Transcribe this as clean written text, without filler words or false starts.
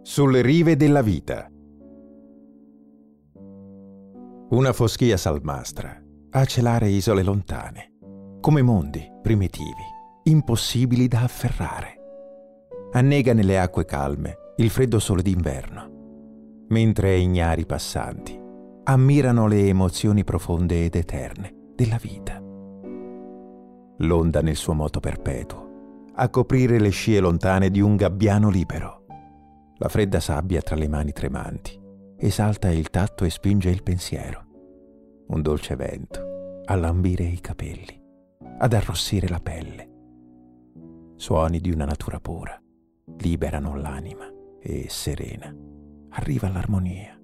Sulle rive della vita. Una foschia salmastra a celare isole lontane, come mondi primitivi, impossibili da afferrare. Annega nelle acque calme il freddo sole d'inverno, mentre ignari passanti ammirano le emozioni profonde ed eterne della vita. L'onda nel suo moto perpetuo, a coprire le scie lontane di un gabbiano libero. La fredda sabbia tra le mani tremanti esalta il tatto e spinge il pensiero. Un dolce vento a lambire i capelli, ad arrossire la pelle. Suoni di una natura pura liberano l'anima e serena arriva l'armonia.